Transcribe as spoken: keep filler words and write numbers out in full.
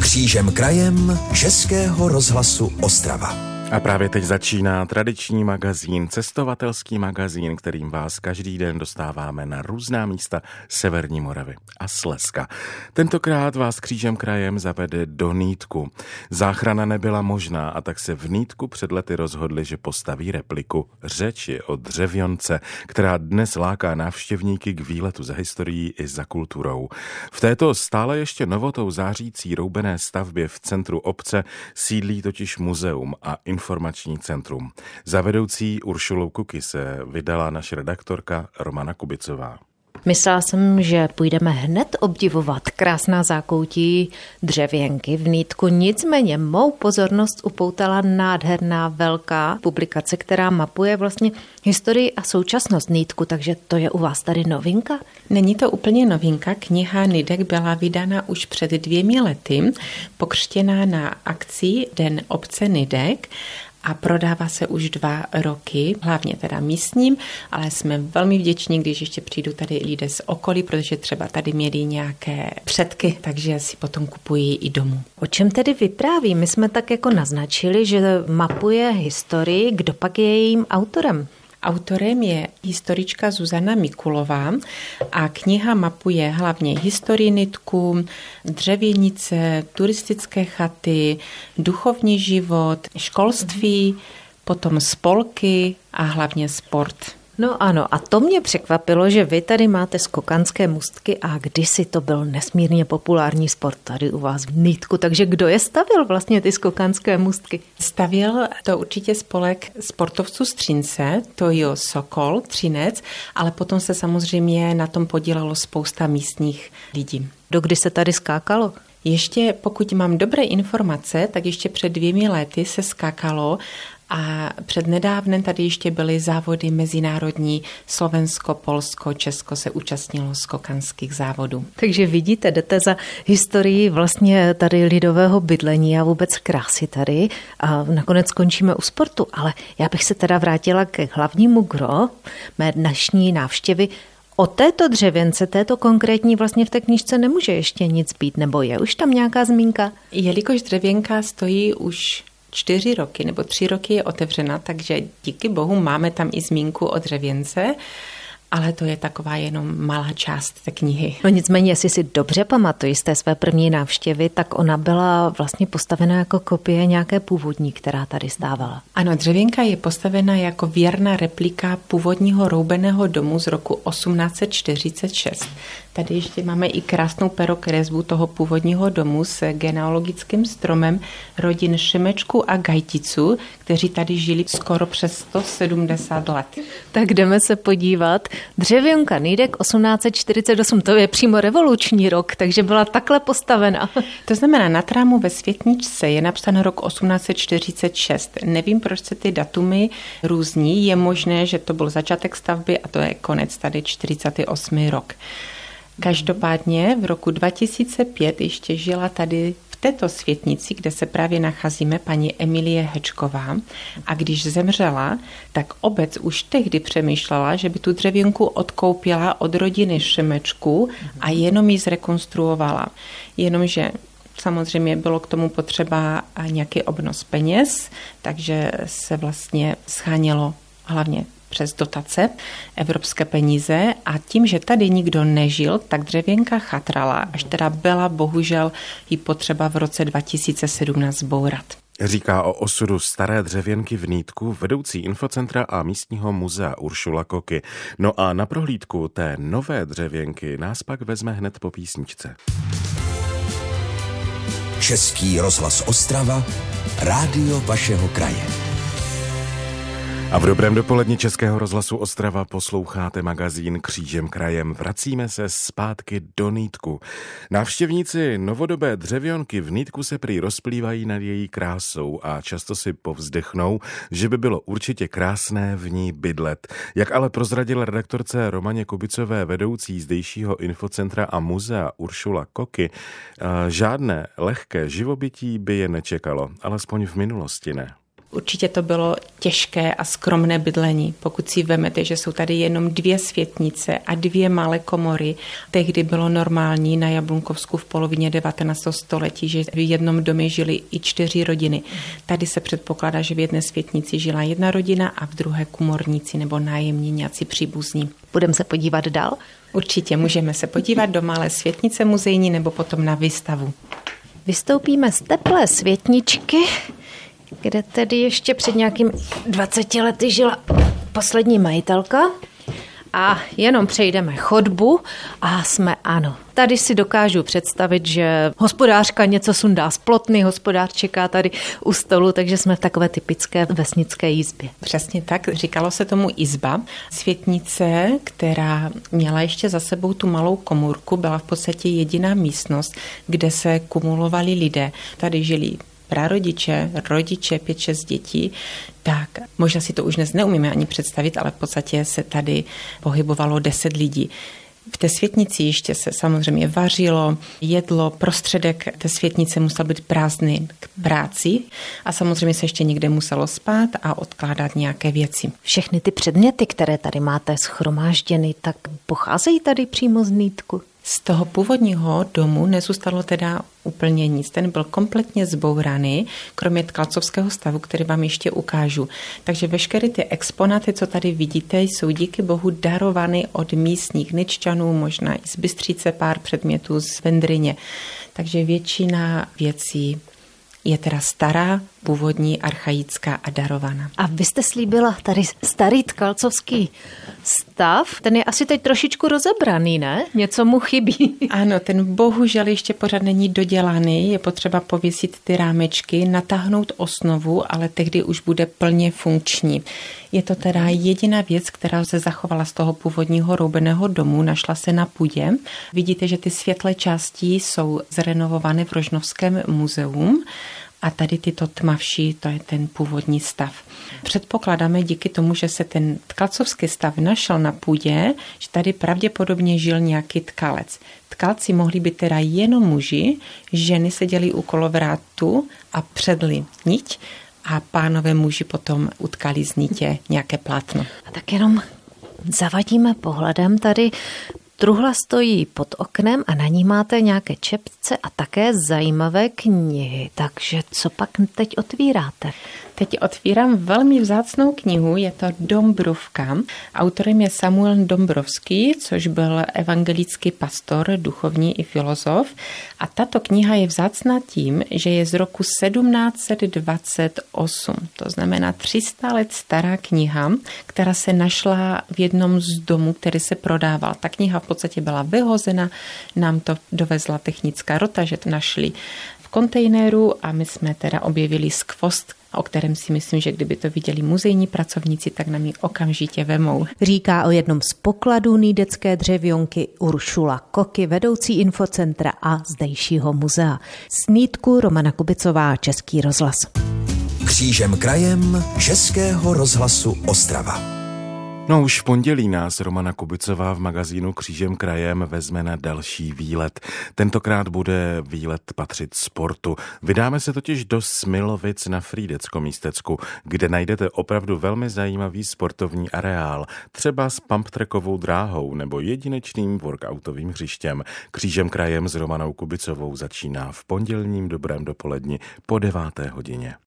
Křížem krajem Českého rozhlasu Ostrava. A právě teď začíná tradiční magazín, cestovatelský magazín, kterým vás každý den dostáváme na různá místa Severní Moravy a Slezska. Tentokrát vás křížem krajem zavede do Nýtku. Záchrana nebyla možná a tak se v Nýtku před lety rozhodli, že postaví repliku řeči o dřevěnce, která dnes láká návštěvníky k výletu za historií i za kulturou. V této stále ještě novotou zářící roubené stavbě v centru obce sídlí totiž muzeum a informační centrum. Za vedoucí Uršulou Kuky se vydala naše redaktorka Romana Kubicová. Myslela jsem, že půjdeme hned obdivovat krásná zákoutí dřevěnky v Nýtku, nicméně mou pozornost upoutala nádherná velká publikace, která mapuje vlastně historii a současnost Nýtku, takže to je u vás tady novinka? Není to úplně novinka, kniha Nidek byla vydána už před dvěmi lety, pokřtěná na akci Den obce Nidek. A prodává se už dva roky, hlavně teda místním, ale jsme velmi vděční, když ještě přijdu tady lidé z okolí, protože třeba tady měli nějaké předky, takže si potom kupují i domů. O čem tedy vypráví? My jsme tak jako naznačili, že mapuje historii, kdo pak je jejím autorem? Autorem je historička Zuzana Mikulová a kniha mapuje hlavně historii Nýtku, dřevěnice, turistické chaty, duchovní život, školství, potom spolky a hlavně sport. No ano, a to mě překvapilo, že vy tady máte skokanské můstky a kdysi to byl nesmírně populární sport tady u vás v Nýtku, takže kdo je stavil vlastně ty skokanské můstky? Stavil to určitě spolek sportovců z Třince, to je Sokol, Třinec, ale potom se samozřejmě na tom podílelo spousta místních lidí. Dokdy se tady skákalo? Ještě pokud mám dobré informace, tak ještě před dvěmi lety se skákalo. A přednedávnem tady ještě byly závody mezinárodní, Slovensko, Polsko, Česko se účastnilo skokanských závodů. Takže vidíte, jdete za historii vlastně tady lidového bydlení a vůbec krásy tady a nakonec skončíme u sportu, ale já bych se teda vrátila k hlavnímu gro mé dnešní návštěvy. O této dřevěnce, této konkrétní vlastně v té knížce nemůže ještě nic být, nebo je už tam nějaká zmínka? Jelikož dřevěnka stojí už čtyři roky nebo tři roky je otevřena, takže díky bohu máme tam i zmínku o dřevěnce, ale to je taková jenom malá část té knihy. No nicméně, jestli si dobře pamatuji z té své první návštěvy, tak ona byla vlastně postavena jako kopie nějaké původní, která tady stávala. Ano, dřevěnka je postavena jako věrná replika původního roubeného domu z roku osmnáct set čtyřicet šest. Tady ještě máme i krásnou perokresbu toho původního domu s genealogickým stromem rodin Šimečku a Gajticu, kteří tady žili skoro přes sto sedmdesát let. Tak jdeme se podívat. Dřevěnka Nýdek osmnáct set čtyřicet osm, to je přímo revoluční rok, takže byla takhle postavena. To znamená, na trámu ve světničce je napsáno rok osmnáct set čtyřicet šest. Nevím, proč se ty datumy různí. Je možné, že to byl začátek stavby a to je konec tady čtyřicátý osmý rok. Každopádně v roku dva tisíce pět ještě žila tady v této světnici, kde se právě nacházíme, paní Emilie Hečková, a když zemřela, tak obec už tehdy přemýšlela, že by tu dřevěnku odkoupila od rodiny Šimečků a jenom ji zrekonstruovala. Jenomže samozřejmě bylo k tomu potřeba nějaký obnos peněz, takže se vlastně schánělo hlavně přes dotace, evropské peníze a tím, že tady nikdo nežil, tak dřevěnka chatrala, až teda byla bohužel ji potřeba v roce dva tisíce sedmnáct zbourat. Říká o osudu staré dřevěnky v Nýtku vedoucí infocentra a místního muzea Uršula Kuky. No a na prohlídku té nové dřevěnky nás pak vezme hned po písničce. Český rozhlas Ostrava, rádio vašeho kraje. A v dobrém dopoledni Českého rozhlasu Ostrava posloucháte magazín Křížem krajem. Vracíme se zpátky do Nýtku. Návštěvníci novodobé dřevěnky v Nýtku se prý rozplývají nad její krásou a často si povzdechnou, že by bylo určitě krásné v ní bydlet. Jak ale prozradila redaktorce Romaně Kubicové vedoucí zdejšího infocentra a muzea Uršula Kuky, žádné lehké živobytí by je nečekalo, alespoň v minulosti ne. Určitě to bylo těžké a skromné bydlení. Pokud si vemete, že jsou tady jenom dvě světnice a dvě malé komory, tehdy bylo normální na Jablunkovsku v polovině devatenáctého století, že v jednom domě žili i čtyři rodiny. Tady se předpokládá, že v jedné světnici žila jedna rodina a v druhé komorníci nebo nájemní nějací příbuzní. Budeme se podívat dál? Určitě můžeme se podívat do malé světnice muzejní nebo potom na výstavu. Vystoupíme z teplé světničky, kde tedy ještě před nějakým dvaceti lety žila poslední majitelka. A jenom přejdeme chodbu a jsme ano. Tady si dokážu představit, že hospodářka něco sundá z plotny, hospodář čeká tady u stolu, takže jsme v takové typické vesnické jizbě. Přesně tak, říkalo se tomu izba. Světnice, která měla ještě za sebou tu malou komůrku, byla v podstatě jediná místnost, kde se kumulovali lidé. Tady žili prarodiče, rodiče, pět, šest dětí, tak možná si to už dnes neumíme ani představit, ale v podstatě se tady pohybovalo deset lidí. V té světnici ještě se samozřejmě vařilo, jedlo, prostředek té světnice musel být prázdný k práci a samozřejmě se ještě někde muselo spát a odkládat nějaké věci. Všechny ty předměty, které tady máte shromážděny, tak pocházejí tady přímo z Nýtku? Z toho původního domu nezůstalo teda úplně nic. Ten byl kompletně zbouraný, kromě tkalcovského stavu, který vám ještě ukážu. Takže veškeré ty exponáty, co tady vidíte, jsou díky bohu darované od místních Nitšťanů, možná i z Bystřice pár předmětů z Vendryně. Takže většina věcí je teda stará, původní, archaická a darovaná. A vy jste slíbila tady starý tkalcovský stav, ten je asi teď trošičku rozebraný, ne? Něco mu chybí. Ano, ten bohužel ještě pořád není dodělaný, je potřeba pověsit ty rámečky, natáhnout osnovu, ale tehdy už bude plně funkční. Je to teda jediná věc, která se zachovala z toho původního roubeného domu, našla se na půdě. Vidíte, že ty světlé části jsou zrenovované v Rožnovském muzeum. A tady tyto tmavší, to je ten původní stav. Předpokládáme díky tomu, že se ten tkalcovský stav našel na půdě, že tady pravděpodobně žil nějaký tkalec. Tkalci mohli být teda jenom muži, ženy seděly u kolovrátu a předli niť a pánové muži potom utkali z nitě nějaké plátno. A tak jenom zavadíme pohledem tady. Truhla stojí pod oknem a na ní máte nějaké čepce a také zajímavé knihy. Takže co pak teď otvíráte? Teď otvírám velmi vzácnou knihu, je to Dombrowka. Autorem je Samuel Dombrovský, což byl evangelický pastor, duchovní i filozof. A tato kniha je vzácná tím, že je z roku sedmnáct set dvacet osm. To znamená tři sta let stará kniha, která se našla v jednom z domů, který se prodával. Ta kniha v podstatě byla vyhozena, nám to dovezla technická rota, že to našli v kontejneru a my jsme teda objevili skvost, o kterém si myslím, že kdyby to viděli muzejní pracovníci, tak nám ji okamžitě vemou. Říká o jednom z pokladů nýdecké dřevionky Uršula Koky, vedoucí infocentra a zdejšího muzea. Z Nýtku Romana Kubicová, Český rozhlas. Křížem krajem Českého rozhlasu Ostrava. No už v pondělí nás Romana Kubicová v magazínu Křížem krajem vezme na další výlet. Tentokrát bude výlet patřit sportu. Vydáme se totiž do Smilovic na Frýdecko-Místecku, kde najdete opravdu velmi zajímavý sportovní areál, třeba s pumptrackovou dráhou nebo jedinečným workoutovým hřištěm. Křížem krajem s Romanou Kubicovou začíná v pondělním dobrém dopoledni po deváté hodině.